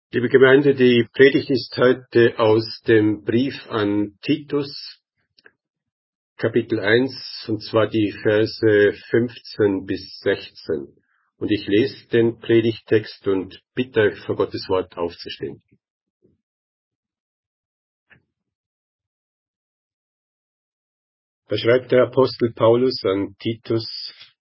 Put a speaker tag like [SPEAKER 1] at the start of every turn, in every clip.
[SPEAKER 1] Liebe Gemeinde, die Predigt ist heute aus dem Brief an Titus, Kapitel 1, und zwar die Verse 15 bis 16. Und ich lese den Predigttext und bitte euch vor Gottes Wort aufzustehen. Da schreibt der Apostel Paulus an Titus: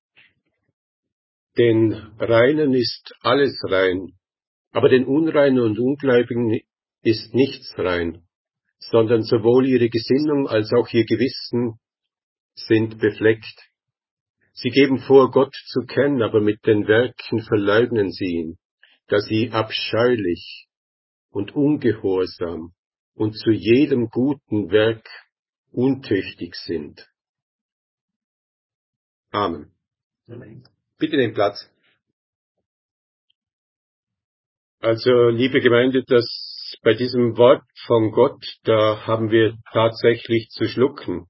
[SPEAKER 1] Den Reinen ist alles rein, aber den Unreinen und Ungläubigen ist nichts rein, sondern sowohl ihre Gesinnung als auch ihr Gewissen sind befleckt. Sie geben vor, Gott zu kennen, aber mit den Werken verleugnen sie ihn, da sie abscheulich und ungehorsam und zu jedem guten Werk untüchtig sind. Amen. Bitte nehmt Platz. Also, liebe Gemeinde, bei diesem Wort von Gott, da haben wir tatsächlich zu schlucken.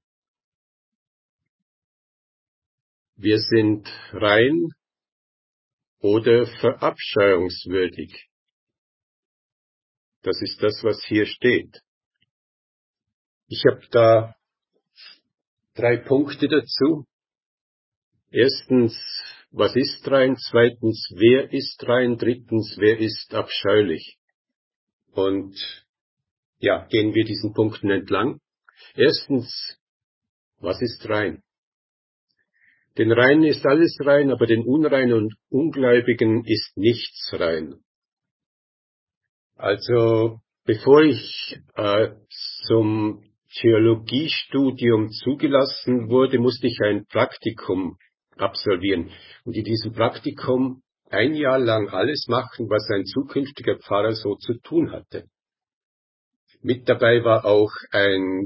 [SPEAKER 1] Wir sind rein oder verabscheuungswürdig. Das ist das, was hier steht. Ich habe da 3 Punkte dazu. Erstens, was ist rein? Zweitens, wer ist rein? Drittens, wer ist abscheulich? Und ja, gehen wir diesen Punkten entlang. Erstens, was ist rein? Den Reinen ist alles rein, aber den Unreinen und Ungläubigen ist nichts rein. Also, bevor ich zum Theologiestudium zugelassen wurde, musste ich ein Praktikum absolvieren. Und in diesem Praktikum 1 Jahr lang alles machen, was ein zukünftiger Pfarrer so zu tun hatte. Mit dabei war auch eine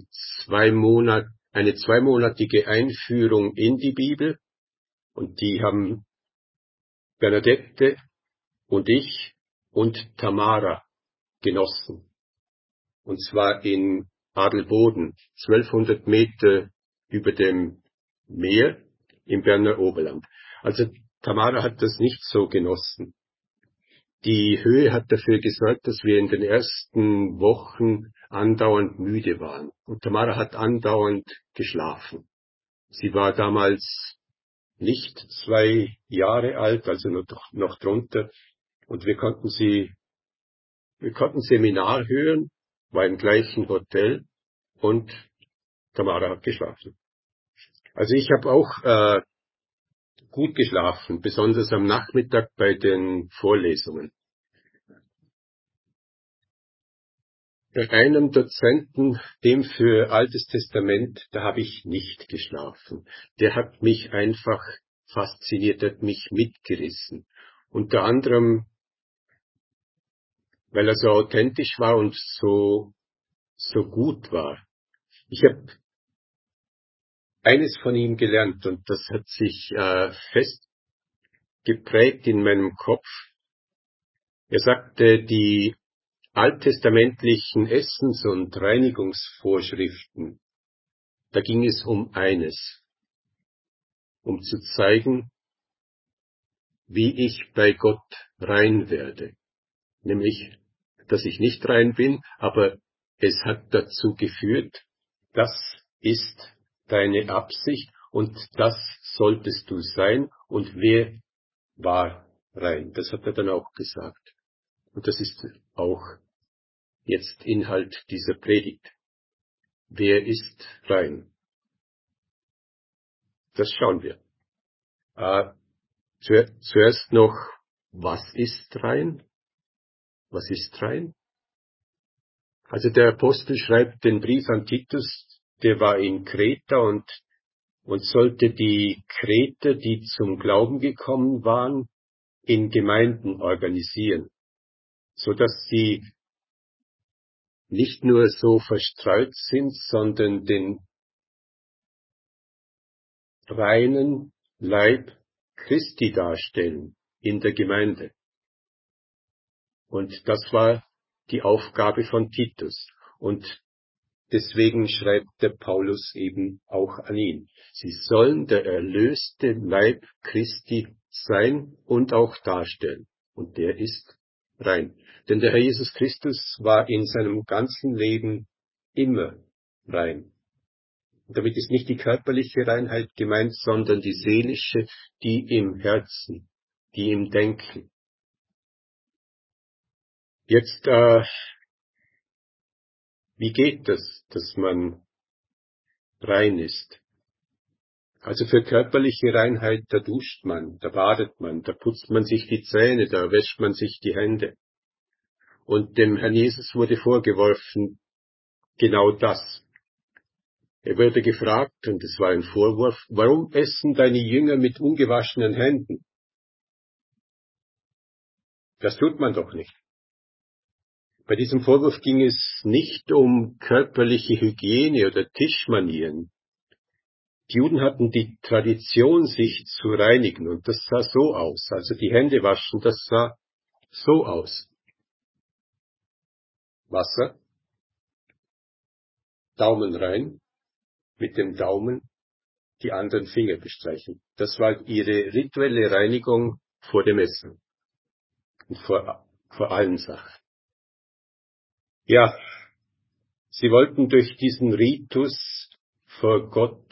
[SPEAKER 1] 2-monatige Einführung in die Bibel. Und die haben Bernadette und ich und Tamara genossen. Und zwar in Adelboden, 1200 Meter über dem Meer im Berner Oberland. Also Tamara hat das nicht so genossen. Die Höhe hat dafür gesorgt, dass wir in den ersten Wochen andauernd müde waren. Und Tamara hat andauernd geschlafen. Sie war damals nicht 2 Jahre alt, also noch drunter. Und wir konnten Seminar hören, war im gleichen Hotel und Tamara hat geschlafen. Also ich habe auch gut geschlafen, besonders am Nachmittag bei den Vorlesungen. Bei einem Dozenten, dem für Altes Testament, da habe ich nicht geschlafen. Der hat mich einfach fasziniert, hat mich mitgerissen. Unter anderem, weil er so authentisch war und so gut war. Ich habe eines von ihm gelernt und das hat sich fest geprägt in meinem Kopf. Er sagte, die alttestamentlichen Essens- und Reinigungsvorschriften, da ging es um eines, um zu zeigen, wie ich bei Gott rein werde. Nämlich, dass ich nicht rein bin, aber es hat dazu geführt, das ist deine Absicht und das solltest du sein und wer war rein. Das hat er dann auch gesagt. Und das ist auch jetzt Inhalt dieser Predigt. Wer ist rein? Das schauen wir. Zuerst noch, was ist rein? Was ist rein? Also der Apostel schreibt den Brief an Titus, der war in Kreta und sollte die Kreter, die zum Glauben gekommen waren, in Gemeinden organisieren, so dass sie nicht nur so verstreut sind, sondern den reinen Leib Christi darstellen in der Gemeinde. Und das war die Aufgabe von Titus. Und deswegen schreibt der Paulus eben auch an ihn. Sie sollen der erlöste Leib Christi sein und auch darstellen. Und der ist rein. Denn der Herr Jesus Christus war in seinem ganzen Leben immer rein. Und damit ist nicht die körperliche Reinheit gemeint, sondern die seelische, die im Herzen, die im Denken. Jetzt, wie geht das, dass man rein ist? Also für körperliche Reinheit, da duscht man, da badet man, da putzt man sich die Zähne, da wäscht man sich die Hände. Und dem Herrn Jesus wurde vorgeworfen, genau das. Er wurde gefragt, und es war ein Vorwurf, warum essen deine Jünger mit ungewaschenen Händen? Das tut man doch nicht. Bei diesem Vorwurf ging es nicht um körperliche Hygiene oder Tischmanieren. Die Juden hatten die Tradition, sich zu reinigen, und das sah so aus. Also die Hände waschen, das sah so aus. Wasser, Daumen rein, mit dem Daumen die anderen Finger bestreichen. Das war ihre rituelle Reinigung vor dem Essen und vor allen Sachen. Ja, sie wollten durch diesen Ritus vor Gott,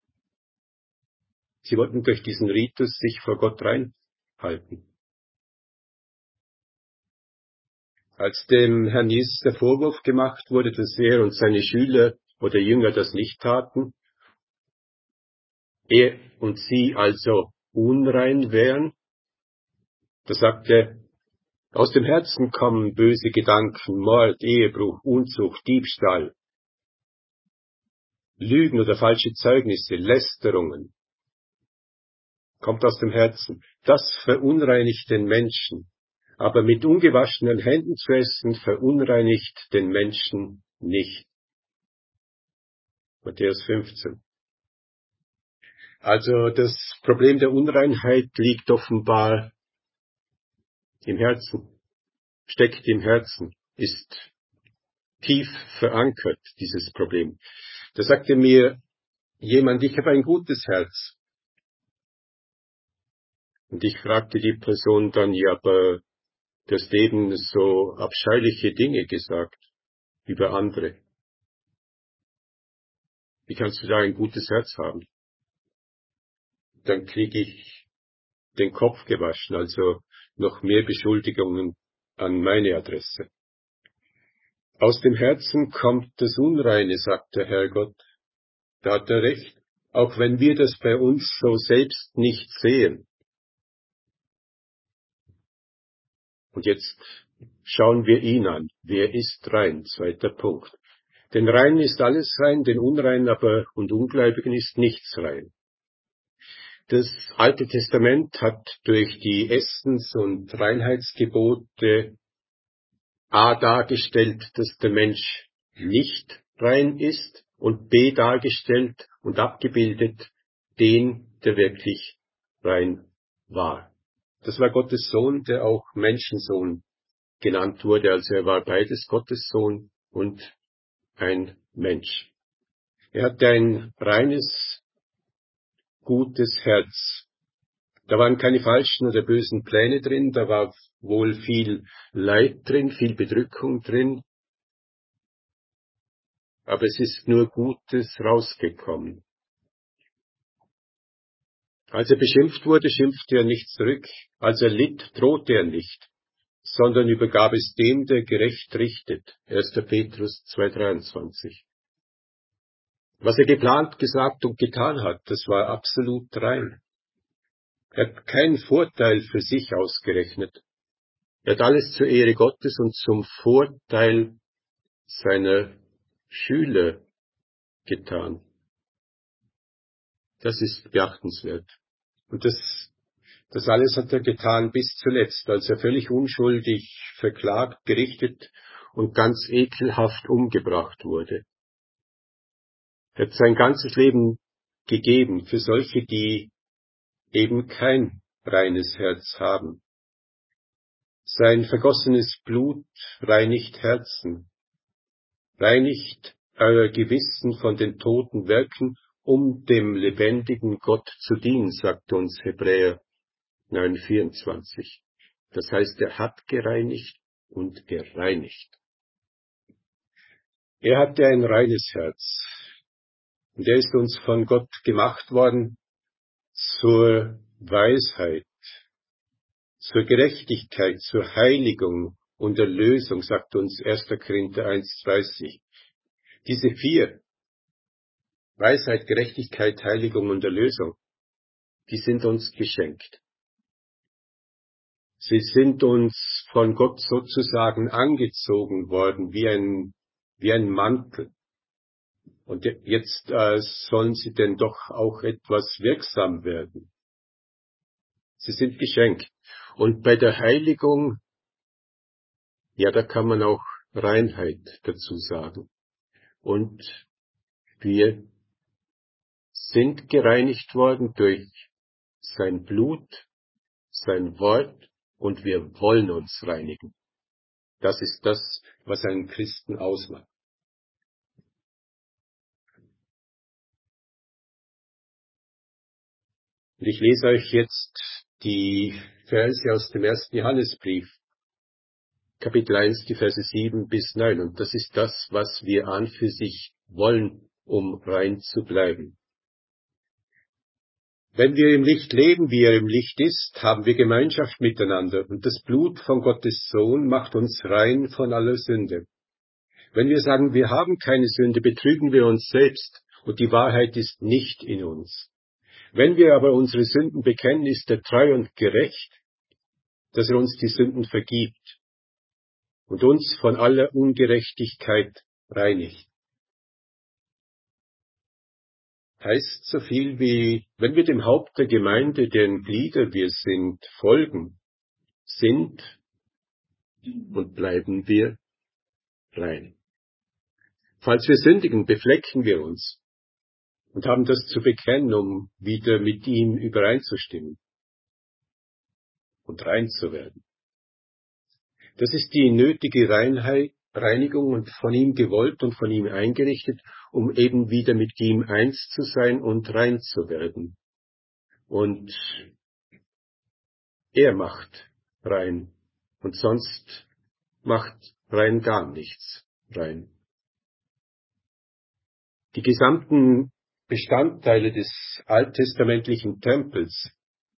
[SPEAKER 1] sich vor Gott reinhalten. Als dem Herrn Jesus der Vorwurf gemacht wurde, dass er und seine Schüler oder Jünger das nicht taten, er und sie also unrein wären, da sagte er, aus dem Herzen kommen böse Gedanken, Mord, Ehebruch, Unzucht, Diebstahl, Lügen oder falsche Zeugnisse, Lästerungen. Kommt aus dem Herzen. Das verunreinigt den Menschen. Aber mit ungewaschenen Händen zu essen, verunreinigt den Menschen nicht. Matthäus 15. Also das Problem der Unreinheit liegt offenbar im Herzen, steckt im Herzen, ist tief verankert, dieses Problem. Da sagte mir jemand, ich habe ein gutes Herz. Und ich fragte die Person dann, ja, aber du hast eben so abscheuliche Dinge gesagt über andere. Wie kannst du da ein gutes Herz haben? Dann kriege ich den Kopf gewaschen, also noch mehr Beschuldigungen an meine Adresse. Aus dem Herzen kommt das Unreine, sagt der Herrgott. Da hat er recht, auch wenn wir das bei uns so selbst nicht sehen. Und jetzt schauen wir ihn an. Wer ist rein? Zweiter Punkt. Denn rein ist alles rein, den Unreinen aber und Ungläubigen ist nichts rein. Das Alte Testament hat durch die Essens- und Reinheitsgebote A dargestellt, dass der Mensch nicht rein ist, und B dargestellt und abgebildet den, der wirklich rein war. Das war Gottes Sohn, der auch Menschensohn genannt wurde, also er war beides Gottes Sohn und ein Mensch. Er hatte ein reines, gutes Herz. Da waren keine falschen oder bösen Pläne drin, da war wohl viel Leid drin, viel Bedrückung drin, aber es ist nur Gutes rausgekommen. Als er beschimpft wurde, schimpfte er nicht zurück, als er litt, drohte er nicht, sondern übergab es dem, der gerecht richtet. 1. Petrus 2,23. Was er geplant, gesagt und getan hat, das war absolut rein. Er hat keinen Vorteil für sich ausgerechnet. Er hat alles zur Ehre Gottes und zum Vorteil seiner Schüler getan. Das ist beachtenswert. Und das alles hat er getan bis zuletzt, als er völlig unschuldig verklagt, gerichtet und ganz ekelhaft umgebracht wurde. Er hat sein ganzes Leben gegeben für solche, die eben kein reines Herz haben. Sein vergossenes Blut reinigt Herzen, reinigt euer Gewissen von den toten Werken, um dem lebendigen Gott zu dienen, sagt uns Hebräer 9,24. Das heißt, er hat gereinigt und gereinigt. Er hatte ein reines Herz. Und er ist uns von Gott gemacht worden zur Weisheit, zur Gerechtigkeit, zur Heiligung und Erlösung, sagt uns 1. Korinther 1,30. Diese 4, Weisheit, Gerechtigkeit, Heiligung und Erlösung, die sind uns geschenkt. Sie sind uns von Gott sozusagen angezogen worden wie ein Mantel. Und jetzt sollen sie denn doch auch etwas wirksam werden. Sie sind geschenkt. Und bei der Heiligung, ja, da kann man auch Reinheit dazu sagen. Und wir sind gereinigt worden durch sein Blut, sein Wort, und wir wollen uns reinigen. Das ist das, was einen Christen ausmacht. Und ich lese euch jetzt die Verse aus dem 1. Johannesbrief, Kapitel 1, die Verse 7 bis 9. Und das ist das, was wir an für sich wollen, um rein zu bleiben. Wenn wir im Licht leben, wie er im Licht ist, haben wir Gemeinschaft miteinander, und das Blut von Gottes Sohn macht uns rein von aller Sünde. Wenn wir sagen, wir haben keine Sünde, betrügen wir uns selbst, und die Wahrheit ist nicht in uns. Wenn wir aber unsere Sünden bekennen, ist er treu und gerecht, dass er uns die Sünden vergibt und uns von aller Ungerechtigkeit reinigt. Heißt so viel wie, wenn wir dem Haupt der Gemeinde, deren Glieder wir sind, folgen, sind und bleiben wir rein. Falls wir sündigen, beflecken wir uns und haben das zu bekennen, um wieder mit ihm übereinzustimmen und rein zu werden. Das ist die nötige Reinigung und von ihm gewollt und von ihm eingerichtet, um eben wieder mit ihm eins zu sein und rein zu werden. Und er macht rein und sonst macht rein gar nichts rein. Die gesamten Bestandteile des alttestamentlichen Tempels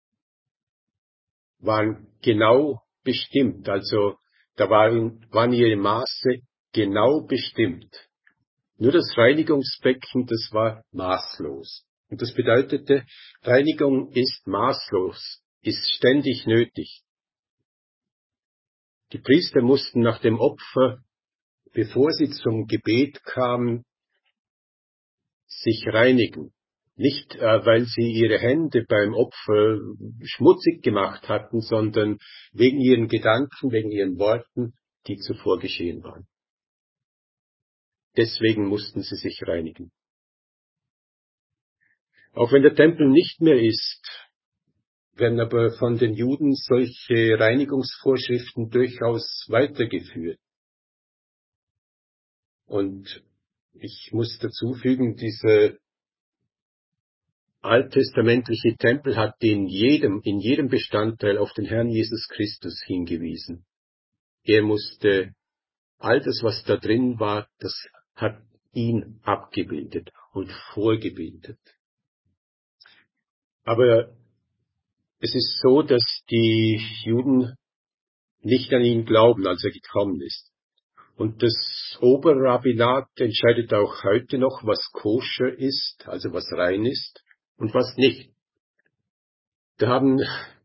[SPEAKER 1] waren genau bestimmt, also da waren ihre Maße genau bestimmt. Nur das Reinigungsbecken, das war maßlos. Und das bedeutete, Reinigung ist maßlos, ist ständig nötig. Die Priester mussten nach dem Opfer, bevor sie zum Gebet kamen, sich reinigen. Nicht, weil sie ihre Hände beim Opfer schmutzig gemacht hatten, sondern wegen ihren Gedanken, wegen ihren Worten, die zuvor geschehen waren. Deswegen mussten sie sich reinigen. Auch wenn der Tempel nicht mehr ist, werden aber von den Juden solche Reinigungsvorschriften durchaus weitergeführt. Und ich muss dazu fügen, dieser alttestamentliche Tempel hat in jedem Bestandteil auf den Herrn Jesus Christus hingewiesen. Er musste, all das, was da drin war, das hat ihn abgebildet und vorgebildet. Aber es ist so, dass die Juden nicht an ihn glauben, als er gekommen ist. Und das Oberrabbinat entscheidet auch heute noch, was koscher ist, also was rein ist und was nicht. Da haben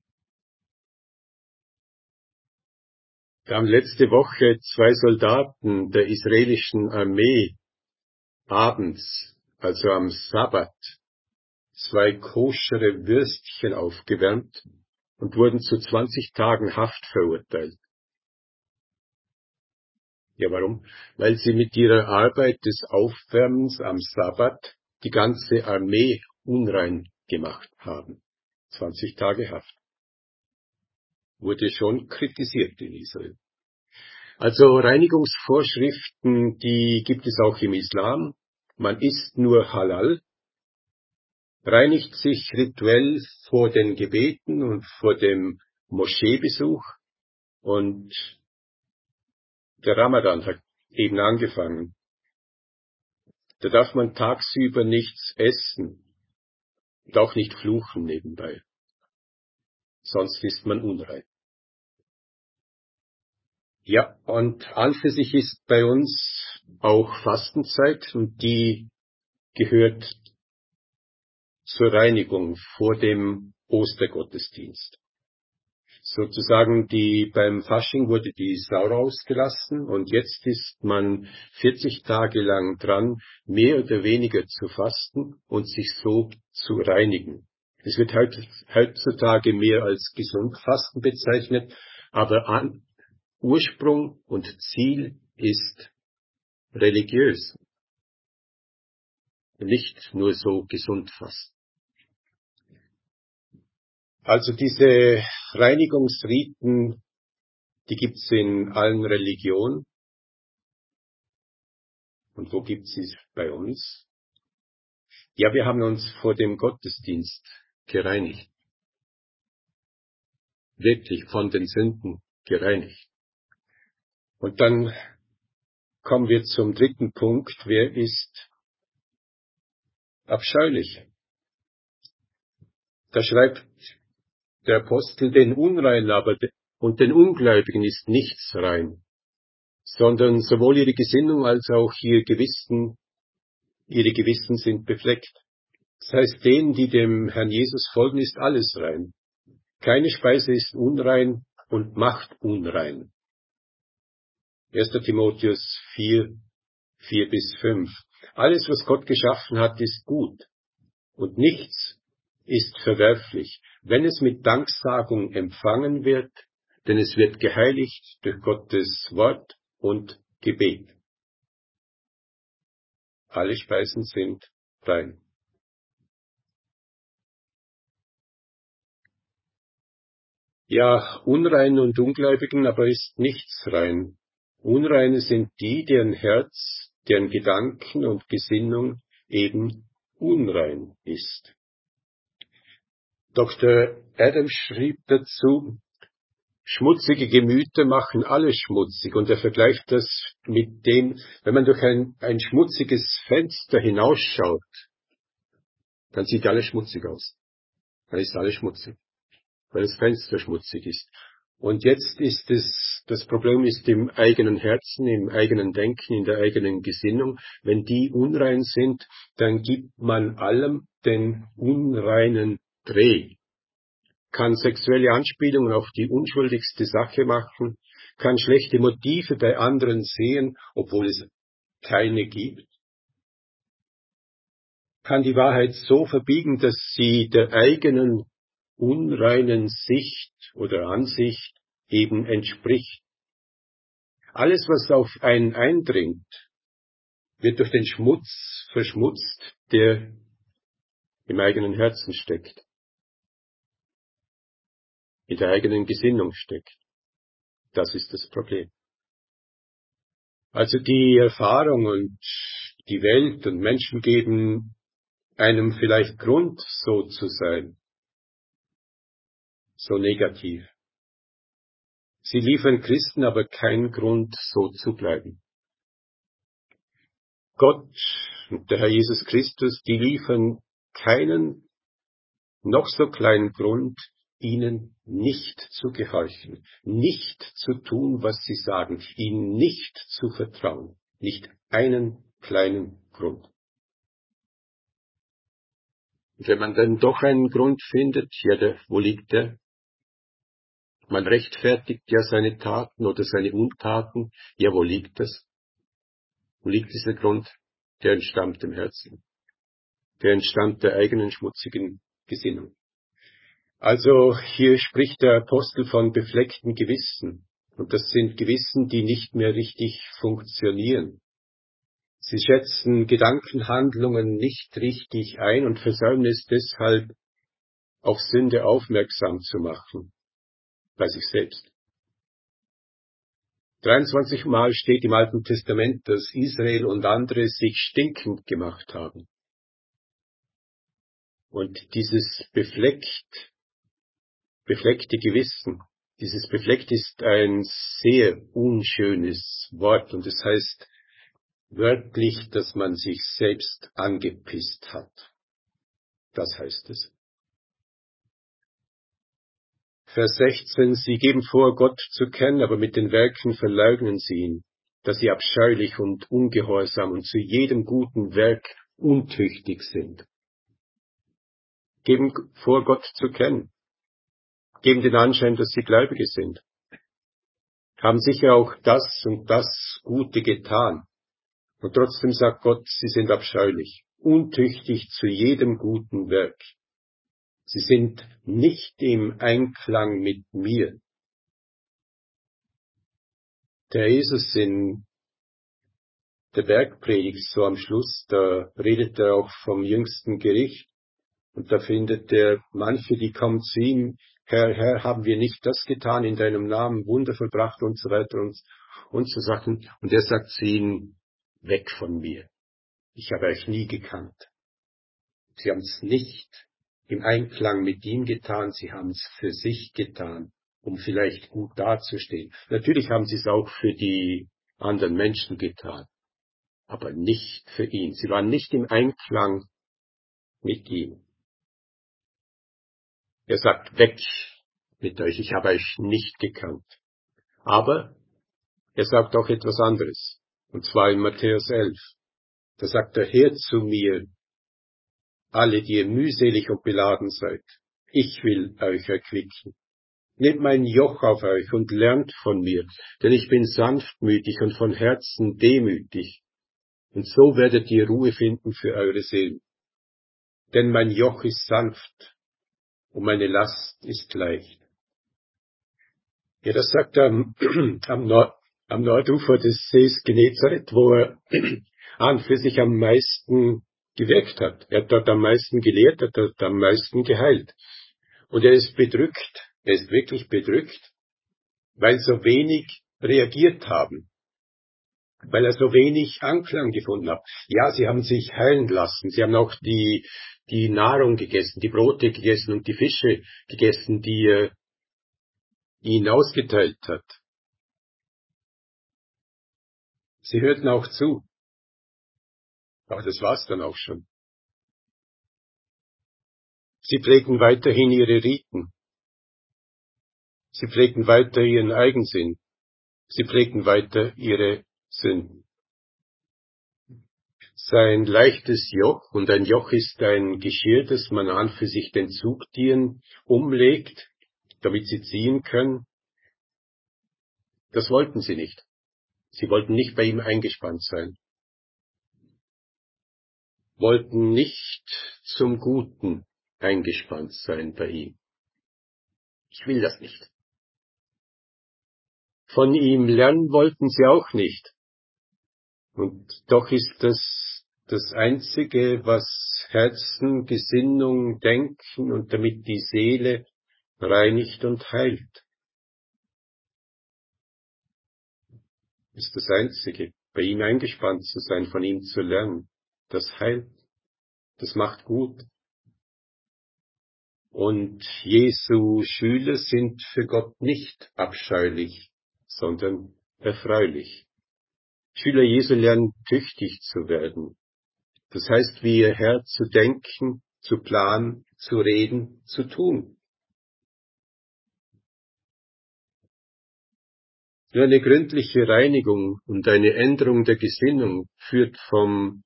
[SPEAKER 1] letzte Woche 2 Soldaten der israelischen Armee abends, also am Sabbat, 2 koschere Würstchen aufgewärmt und wurden zu 20 Tagen Haft verurteilt. Ja, warum? Weil sie mit ihrer Arbeit des Aufwärmens am Sabbat die ganze Armee unrein gemacht haben. 20 Tage Haft. Wurde schon kritisiert in Israel. Also Reinigungsvorschriften, die gibt es auch im Islam. Man isst nur Halal, reinigt sich rituell vor den Gebeten und vor dem Moscheebesuch Und der Ramadan hat eben angefangen. Da darf man tagsüber nichts essen und auch nicht fluchen nebenbei. Sonst ist man unrein. Ja, und an für sich ist bei uns auch Fastenzeit und die gehört zur Reinigung vor dem Ostergottesdienst. Sozusagen beim Fasching wurde die Sau rausgelassen und jetzt ist man 40 Tage lang dran, mehr oder weniger zu fasten und sich so zu reinigen. Es wird heutzutage mehr als Gesundfasten bezeichnet, aber Ursprung und Ziel ist religiös, nicht nur so Gesundfasten. Also diese Reinigungsriten, die gibt's in allen Religionen. Und wo gibt's sie bei uns? Ja, wir haben uns vor dem Gottesdienst gereinigt. Wirklich von den Sünden gereinigt. Und dann kommen wir zum dritten Punkt. Wer ist abscheulich? Da schreibt der Apostel, den Unreinen und den Ungläubigen ist nichts rein, sondern sowohl ihre Gesinnung als auch ihre Gewissen sind befleckt. Das heißt, denen, die dem Herrn Jesus folgen, ist alles rein. Keine Speise ist unrein und macht unrein. 1. Timotheus 4:4-5. Alles, was Gott geschaffen hat, ist gut. Und nichts ist verwerflich, wenn es mit Danksagung empfangen wird, denn es wird geheiligt durch Gottes Wort und Gebet. Alle Speisen sind rein. Ja, Unreinen und Ungläubigen aber ist nichts rein. Unreine sind die, deren Herz, deren Gedanken und Gesinnung eben unrein ist. Dr. Adams schrieb dazu, schmutzige Gemüter machen alles schmutzig, und er vergleicht das mit dem, wenn man durch ein schmutziges Fenster hinausschaut, dann sieht alles schmutzig aus. Dann ist alles schmutzig, weil das Fenster schmutzig ist. Und jetzt ist das Problem ist im eigenen Herzen, im eigenen Denken, in der eigenen Gesinnung. Wenn die unrein sind, dann gibt man allem den unreinen Dreh. Kann sexuelle Anspielungen auf die unschuldigste Sache machen, kann schlechte Motive bei anderen sehen, obwohl es keine gibt, kann die Wahrheit so verbiegen, dass sie der eigenen unreinen Sicht oder Ansicht eben entspricht. Alles, was auf einen eindringt, wird durch den Schmutz verschmutzt, der im eigenen Herzen steckt, in der eigenen Gesinnung steckt. Das ist das Problem. Also die Erfahrung und die Welt und Menschen geben einem vielleicht Grund, so zu sein, so negativ. Sie liefern Christen aber keinen Grund, so zu bleiben. Gott und der Herr Jesus Christus, die liefern keinen noch so kleinen Grund, ihnen nicht zu gehorchen, nicht zu tun, was sie sagen, ihnen nicht zu vertrauen, nicht einen kleinen Grund. Und wenn man dann doch einen Grund findet, ja, wo liegt der? Man rechtfertigt ja seine Taten oder seine Untaten. Ja, wo liegt das? Wo liegt dieser Grund? Der entstammt dem Herzen. Der entstammt der eigenen schmutzigen Gesinnung. Also hier spricht der Apostel von befleckten Gewissen. Und das sind Gewissen, die nicht mehr richtig funktionieren. Sie schätzen Gedankenhandlungen nicht richtig ein und versäumen es deshalb, auf Sünde aufmerksam zu machen, bei sich selbst. 23 Mal steht im Alten Testament, dass Israel und andere sich stinkend gemacht haben. Und dieses befleckte Gewissen, Dieses befleckt ist ein sehr unschönes Wort und es heißt wörtlich, dass man sich selbst angepisst hat. Das heißt es. Vers 16, sie geben vor, Gott zu kennen, aber mit den Werken verleugnen sie ihn, dass sie abscheulich und ungehorsam und zu jedem guten Werk untüchtig sind. Geben vor, Gott zu kennen, geben den Anschein, dass sie Gläubige sind, haben sicher auch das und das Gute getan. Und trotzdem sagt Gott, sie sind abscheulich, untüchtig zu jedem guten Werk. Sie sind nicht im Einklang mit mir. Der Jesus in der Bergpredigt, so am Schluss, da redet er auch vom jüngsten Gericht. Und da findet er manche, die kommen zu ihm, Herr, Herr, haben wir nicht das getan in deinem Namen, Wunder vollbracht und so weiter und so Sachen. Und er sagt zu ihnen, weg von mir. Ich habe euch nie gekannt. Sie haben es nicht im Einklang mit ihm getan, sie haben es für sich getan, um vielleicht gut dazustehen. Natürlich haben sie es auch für die anderen Menschen getan, aber nicht für ihn. Sie waren nicht im Einklang mit ihm. Er sagt, weg mit euch, ich habe euch nicht gekannt. Aber er sagt auch etwas anderes, und zwar in Matthäus 11. Da sagt er, her zu mir, alle, die ihr mühselig und beladen seid. Ich will euch erquicken. Nehmt mein Joch auf euch und lernt von mir, denn ich bin sanftmütig und von Herzen demütig. Und so werdet ihr Ruhe finden für eure Seelen. Denn mein Joch ist sanft und meine Last ist leicht. Ja, das sagt er am Nordufer des Sees Genezareth, wo er an für sich am meisten gewirkt hat. Er hat dort am meisten gelehrt, er hat dort am meisten geheilt. Und er ist bedrückt, er ist wirklich bedrückt, weil so wenig reagiert haben, weil er so wenig Anklang gefunden hat. Ja, sie haben sich heilen lassen, sie haben auch die Nahrung gegessen, die Brote gegessen und die Fische gegessen, die er ihnen ausgeteilt hat. Sie hörten auch zu, aber das war's dann auch schon. Sie pflegten weiterhin ihre Riten. Sie pflegten weiter ihren Eigensinn. Sie pflegten weiter ihre Sünden. Sein leichtes Joch, und ein Joch ist ein Geschirr, das man an für sich den Zugtieren umlegt, damit sie ziehen können, das wollten sie nicht. Sie wollten nicht bei ihm eingespannt sein, wollten nicht zum Guten eingespannt sein bei ihm. Ich will das nicht. Von ihm lernen wollten sie auch nicht. Und doch ist das Einzige, was Herzen, Gesinnung, Denken und damit die Seele reinigt und heilt. Ist das Einzige, bei ihm eingespannt zu sein, von ihm zu lernen. Das heilt, das macht gut. Und Jesu Schüler sind für Gott nicht abscheulich, sondern erfreulich. Schüler Jesu lernen tüchtig zu werden. Das heißt, wie ihr Herr zu denken, zu planen, zu reden, zu tun. Nur eine gründliche Reinigung und eine Änderung der Gesinnung führt von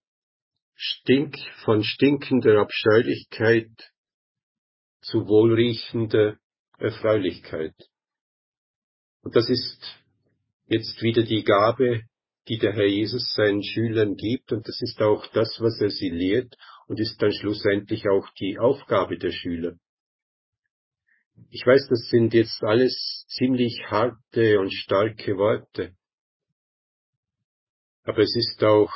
[SPEAKER 1] stinkender Abscheulichkeit zu wohlriechender Erfreulichkeit. Und das ist jetzt wieder die Gabe, die der Herr Jesus seinen Schülern gibt, und das ist auch das, was er sie lehrt, und ist dann schlussendlich auch die Aufgabe der Schüler. Ich weiß, das sind jetzt alles ziemlich harte und starke Worte, aber es ist auch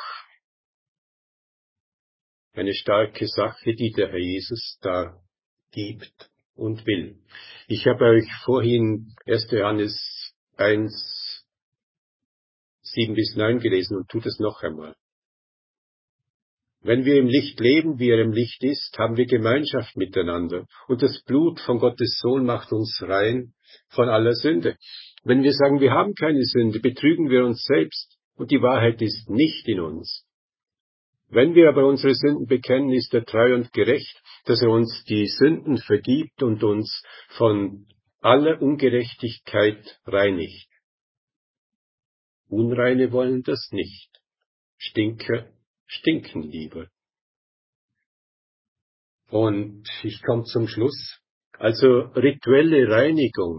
[SPEAKER 1] eine starke Sache, die der Herr Jesus da gibt und will. Ich habe euch vorhin 1. Johannes 1, 7 bis 9 gelesen und tut es noch einmal. Wenn wir im Licht leben, wie er im Licht ist, haben wir Gemeinschaft miteinander. Und das Blut von Gottes Sohn macht uns rein von aller Sünde. Wenn wir sagen, wir haben keine Sünde, betrügen wir uns selbst und die Wahrheit ist nicht in uns. Wenn wir aber unsere Sünden bekennen, ist er treu und gerecht, dass er uns die Sünden vergibt und uns von aller Ungerechtigkeit reinigt. Unreine wollen das nicht. Stinker stinken lieber. Und ich komme zum Schluss. Also rituelle Reinigung,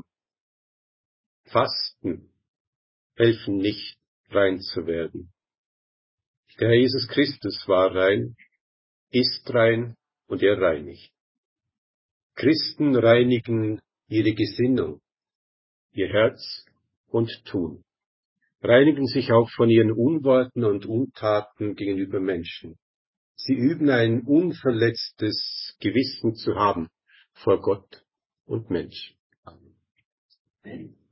[SPEAKER 1] Fasten helfen nicht, rein zu werden. Der Herr Jesus Christus war rein, ist rein und er reinigt. Christen reinigen ihre Gesinnung, ihr Herz und Tun, reinigen sich auch von ihren Unworten und Untaten gegenüber Menschen. Sie üben ein unverletztes Gewissen zu haben vor Gott und Mensch. Amen.